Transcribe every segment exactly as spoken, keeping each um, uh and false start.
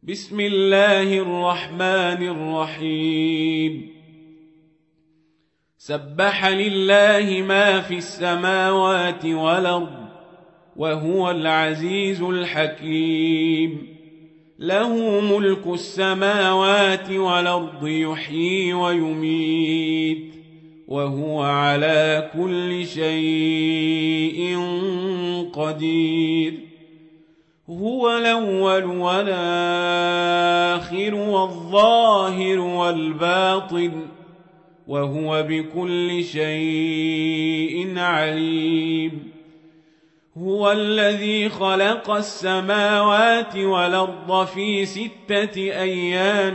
بسم الله الرحمن الرحيم. سبح لله ما في السماوات والأرض وهو العزيز الحكيم. له ملك السماوات والأرض يحيي ويميت وهو على كل شيء قدير. هو الأول والآخر والظاهر والباطن وهو بكل شيء عليم. هو الذي خلق السماوات والأرض في ستة أيام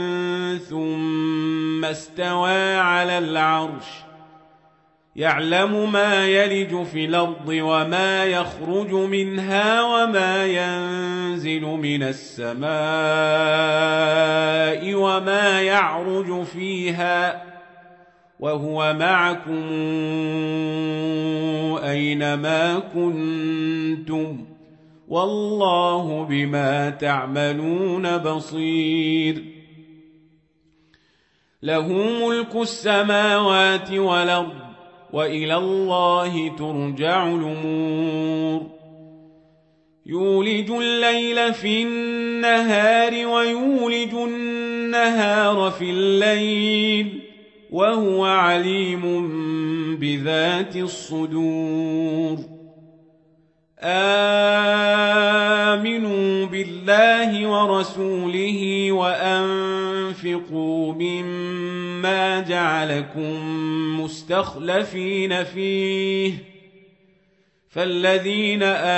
ثم استوى على العرش يعلم ما يلج في الأرض وما يخرج منها وما ينزل من السماء وما يعرج فيها وهو معكم أينما كنتم والله بما تعملون بصير. له ملك السماوات والأرض وإلى الله ترجع الأمور. يولج الليل في النهار ويولج النهار في الليل وهو عليم بذات الصدور. آمنوا بالله ورسوله وأنفقوا مما جعلكم مستخلفين فيه فالذين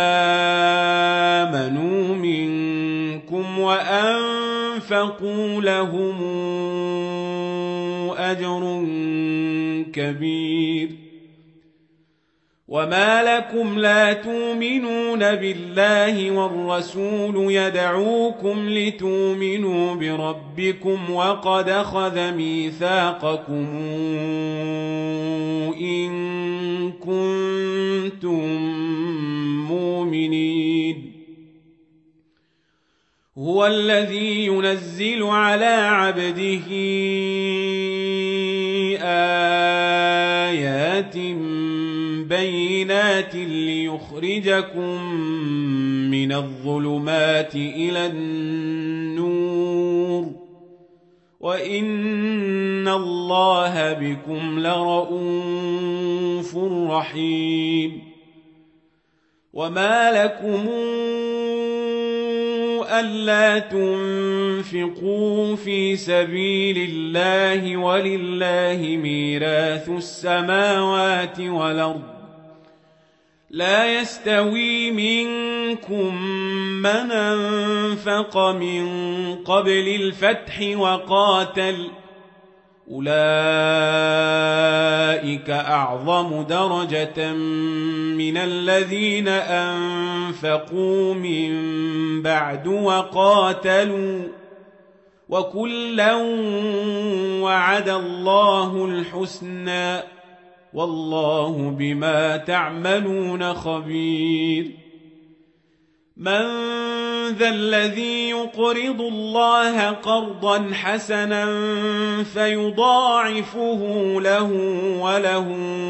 آمنوا منكم وأنفقوا لهم أجر كبير. وما لكم لا تؤمنون بالله والرسول يدعوكم لتؤمنوا بربكم وقد أخذ ميثاقكم إن كنتم مؤمنين. هو الذي ينزل على عبده آيات بينات ليخرجكم من الظلمات إلى النور وإن الله بكم لرءوف رحيم. وما لكم ألا تنفقوا في سبيل الله ولله ميراث السماوات والأرض لا يستوي منكم من أنفق من قبل الفتح وقاتل أولئك أعظم درجة من الذين أنفقوا من بعد وقاتلوا وكلا وعد الله الحسنى والله بما تعملون خبير. من ذا الذي يقرض الله قرضا حسنا فيضاعفه له وله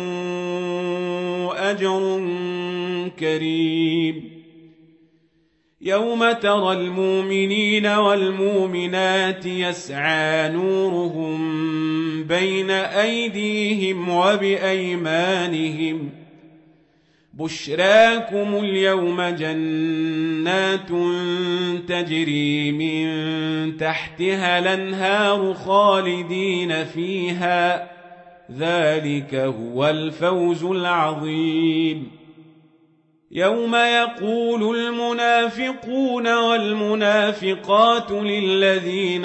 أجر كريم. يوم ترى المؤمنين والمؤمنات يسعى نورهم بين أيديهم وبأيمانهم بشراكم اليوم جنات تجري من تحتها الأنهار خالدين فيها ذلك هو الفوز العظيم. يوم يقول المنافقون والمنافقات للذين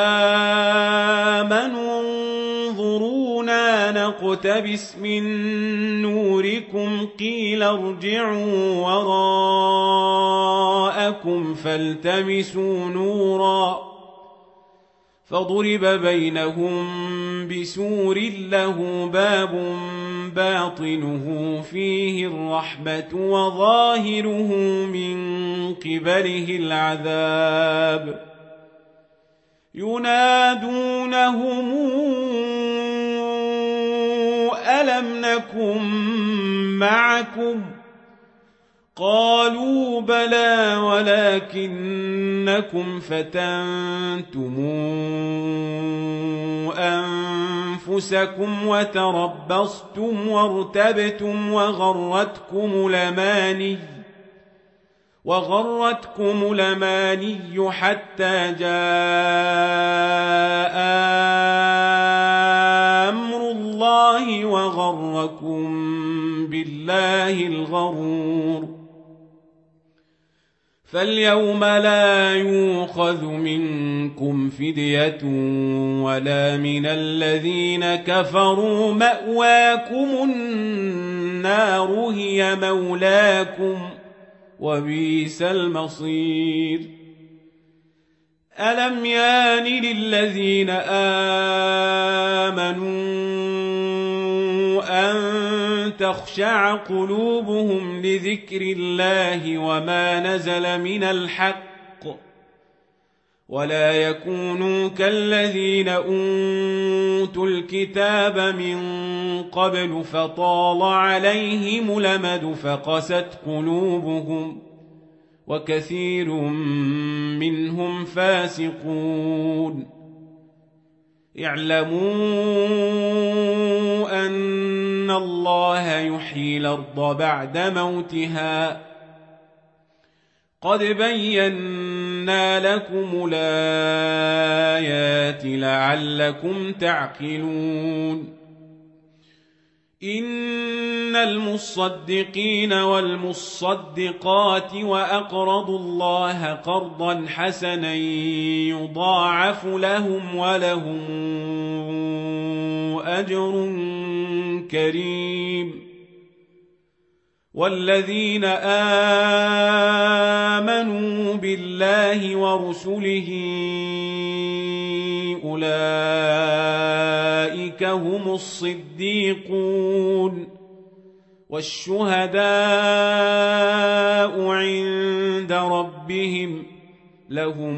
آمنوا انظرونا نقتبس من نوركم قيل ارجعوا وراءكم فالتمسوا نورا فضرب بينهم بسور له باب باطنه فيه الرحمة وظاهره من قبله العذاب ينادونهم ألم نكن معكم قالوا بلى ولكنكم فتنتم أنفسكم وتربصتم وارتبتم وغرتكم الأماني وغرتكم الأماني حتى جاء أمر الله وغركم بالله الغرور فاليوم لا يؤخذ منكم فدية ولا من الذين كفروا مأواكم النار هي مولاكم وبئس المصير ألم يان للذين آمنوا أن تخشع قلوبهم لذكر الله وما نزل من الحق ولا يكونوا كالذين أوتوا الكتاب من قبل فطال عليهم الأمد فقست قلوبهم وكثير منهم فاسقون اعلموا أن الله يحيي الأرض بعد موتها قد بينا لكم الآيات لعلكم تعقلون إن المصدقين والمصدقات وأقرضوا الله قرضا حسنا يضاعف لهم ولهم أجر كريم والذين آمنوا بالله ورسله أولئك هم الصديقون والشهداء عند ربهم لهم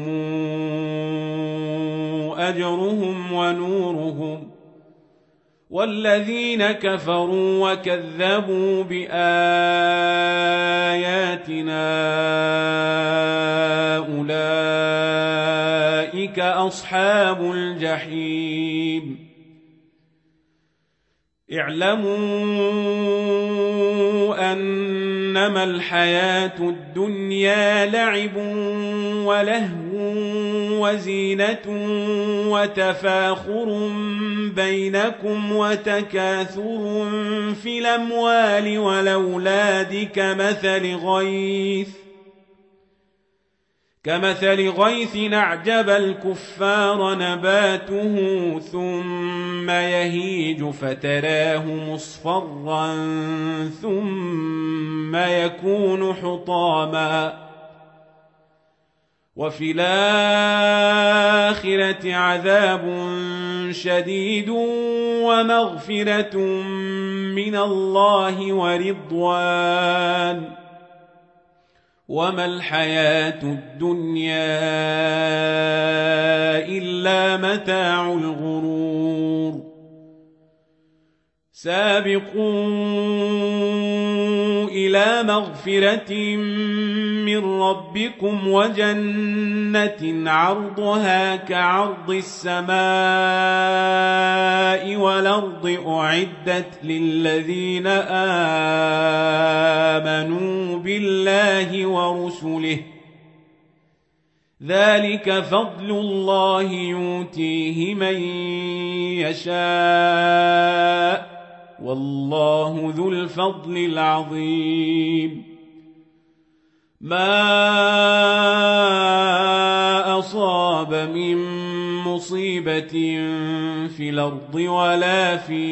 أجرهم ونورهم والذين كفروا وكذبوا بآياتنا أولئك أصحاب الجحيم اعلموا أنما الحياة الدنيا لعب ولهو وزينة وتفاخر بينكم وتكاثر في الأموال والأولاد كمثل غيث كمثل غيث أعجب الكفار نباته ثم يهيج فتراه مصفرا ثم يكون حطاما وفي الآخرة عذاب شديد ومغفرة من الله ورضوان وما الحياة الدنيا إلا متاع الغرور سابقوا إلى مغفرة من ربكم وجنة عرضها كعرض السماء والأرض أعدت للذين آمنوا بالله ورسله ذلك فضل الله يؤتيه من يشاء والله ذو الفضل العظيم ما أصاب من مصيبة في الأرض ولا في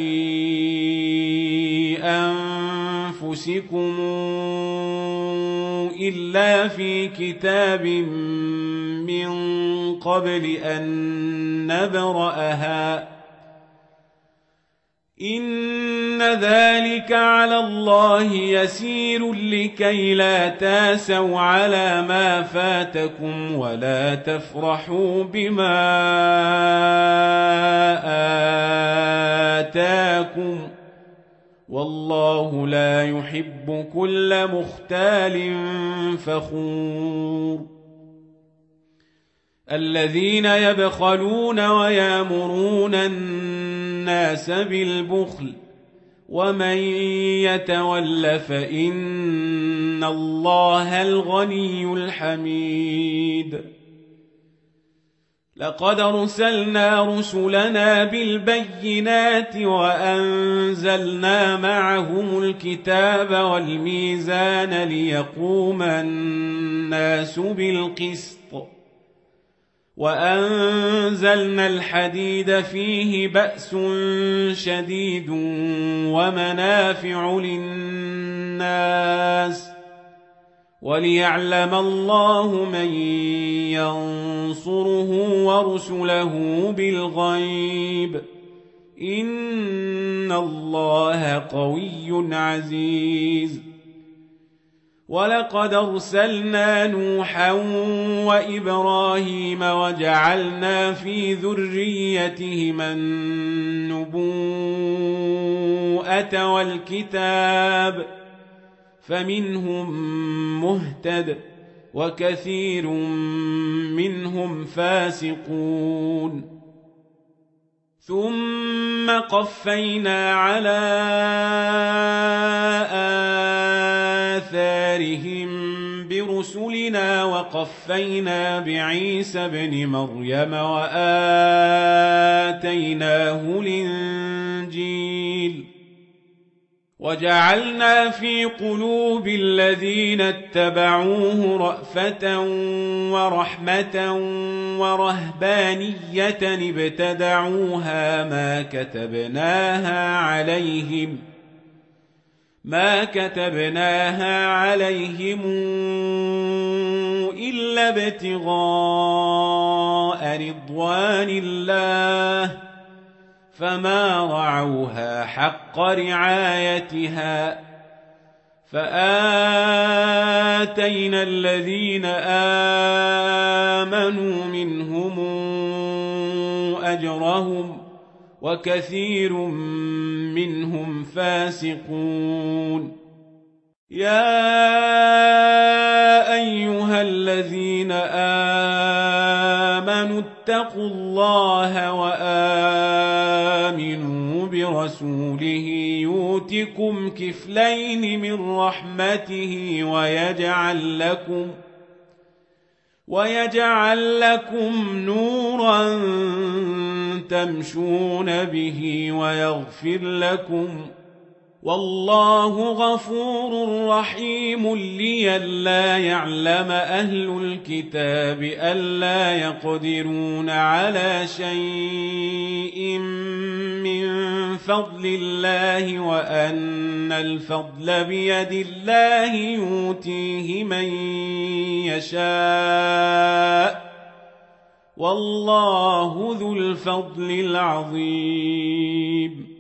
أنفسكم إلا في كتاب من قبل أن نبرأها إن ذلك على الله يسير لكي لا تاسوا على ما فاتكم ولا تفرحوا بما آتاكم والله لا يحب كل مختال فخور الذين يبخلون ويامرون الناس بالبخل ومن يتول فإن الله الغني الحميد لقد أرسلنا رسلنا بالبينات وأنزلنا معهم الكتاب والميزان ليقوم الناس بالقسط وأنزلنا الحديد فيه بأس شديد ومنافع للناس وليعلم الله من ينصره ورسله بالغيب إن الله قوي عزيز ولقد أرسلنا نوحا وإبراهيم وجعلنا في ذريتهما النبوءة والكتاب فمنهم مهتد وكثير منهم فاسقون ثم قفينا على آثارهم برسلنا وقفينا بعيسى ابن مريم وآتيناه الإنجيل وجعلنا في قلوب الذين اتبعوه رأفة ورحمة ورهبانية ابتدعوها ما كتبناها عليهم ما كتبناها عليهم إلا ابتغاء رضوان الله فما رعوها حق رعايتها فآتينا الذين آمنوا منهم أجرهم وكثير منهم فاسقون يا أيها الذين آمنوا اتقوا الله وآمنوا برسوله يؤتكم كفلين من رحمته ويجعل لكم ويجعل لكم نورا تمشون به ويغفر لكم والله غفور رحيم لئلا يعلم أهل الكتاب ألا يقدرون على شيء من فضل الله وأن الفضل بيد الله يؤتيه من يشاء والله ذو الفضل العظيم